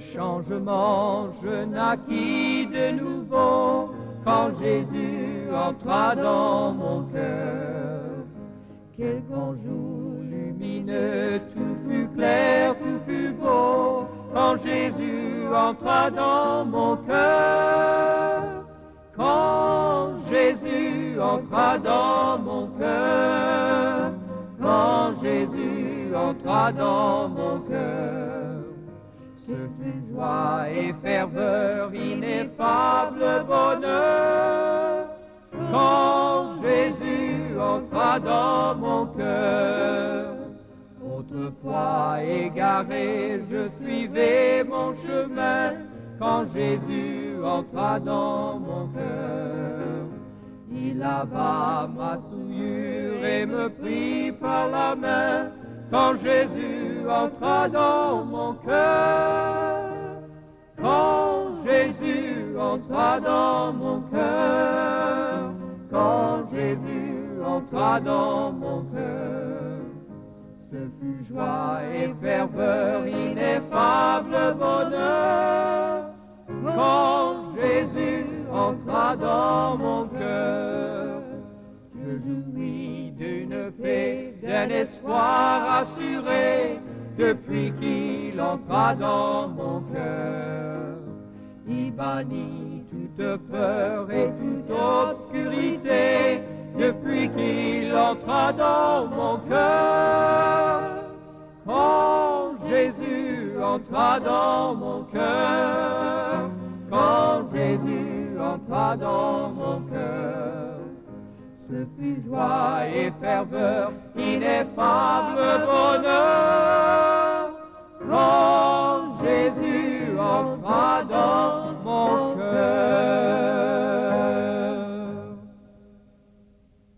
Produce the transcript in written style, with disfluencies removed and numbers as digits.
changement, je naquis de nouveau quand Jésus entra dans mon cœur. Quel grand jour lumineux, tout fut clair, tout fut beau quand Jésus entra dans mon cœur. Quand Jésus entra dans mon cœur, quand Jésus entra dans mon cœur, ce fut joie et ferveur, ineffable bonheur. Quand Jésus entra dans mon cœur, autrefois égaré, je suivais mon chemin. Quand Jésus entra dans mon cœur, il lava ma souillure et me prit par la main. Quand Jésus entra dans mon cœur, quand Jésus entra dans mon cœur, quand Jésus entra dans mon cœur, ce fut joie et ferveur, ineffable bonheur. Quand Jésus entra dans mon cœur, je jouis d'une paix, d'un espoir assuré, depuis qu'il entra dans mon cœur. Il bannit toute peur et toute obscurité, depuis qu'il entra dans mon cœur. Quand Jésus entra dans mon cœur, quand Jésus entra dans mon cœur, ce fut joie et ferveur, ineffable bonheur.